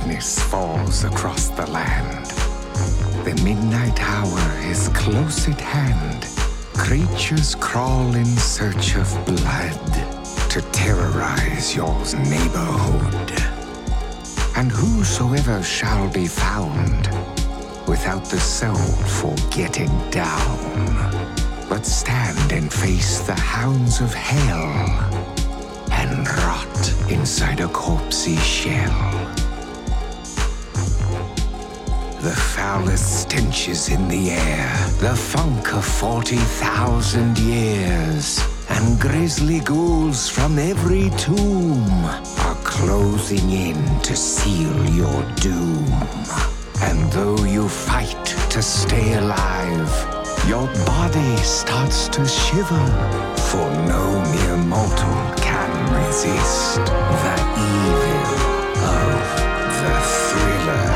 darkness falls across the land. The midnight hour is close at hand. Creatures crawl in search of blood to terrorize your neighborhood. And whosoever shall be found without the soul for getting down, but stand and face the hounds of hell and rot inside a corpsey shell. The foulest stench is in the air, the funk of 40,000 years, and grisly ghouls from every tomb are closing in to seal your doom. And though you fight to stay alive, your body starts to shiver, for no mere mortal can resist the evil of the thriller.